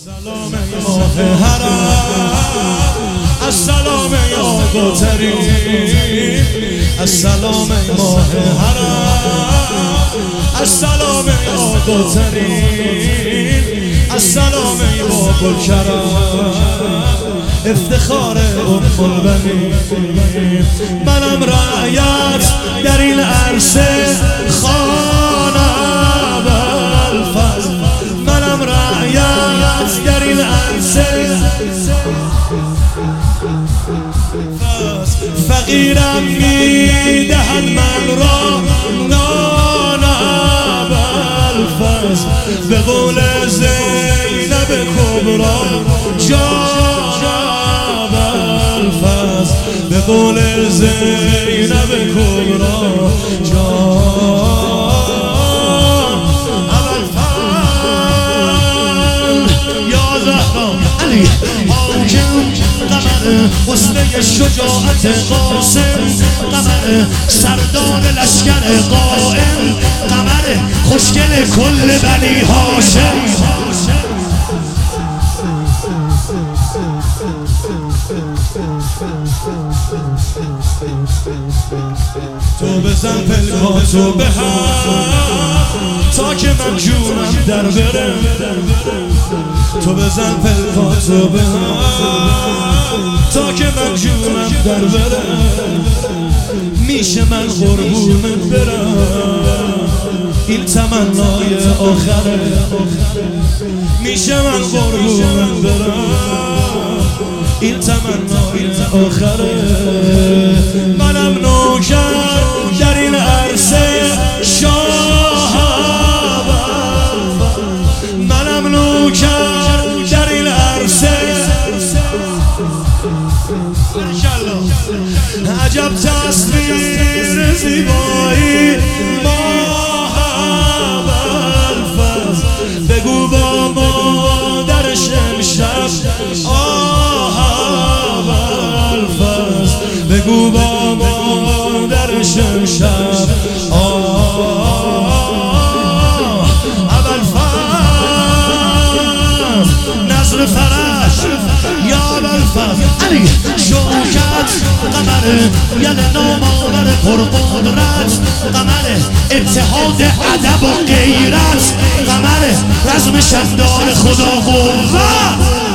السلام ماه حرم، السلام یا گوتری، السلام ماه حرم، السلام یا گوتری، السلام باب الکرم، افتخار ام البنین. منم رعیت در این عرصه خانه بالفضل، منم رعیت در این عرصه فقیرم میدهد من را نان بالفضل، به قول زینب کبرا جان بالفضل، به قول زینب کبرا جان بالفضل. یا زهرا علی حاکم قمر حسن شجاعت قاسم، قمر سردار لشکر قائم، قمر خوشگل کل بنی هاشم. تو بزن پلکاتو به هم تا که من جونم در بره، تو بزن پلکاتو به هم تا که من جونم در بره، میشه من قربونت برم این تمنای آخره، میشه من قربونت برم این تمنای آخره. منم نوکر در این عرصه شاه، منم نوکر در این عرصه. عجب تصویر زیبایی ماه بالفضل، بگو با مادرش امشب بگو با مادرش امشب ابوالفضل، نظر فرش یا ابوالفضل علی شوکت، قمر یل نامآور پرقدرت، قمر اتحاد ادب و غیرت، قمر رزم شهردار خدا قوت.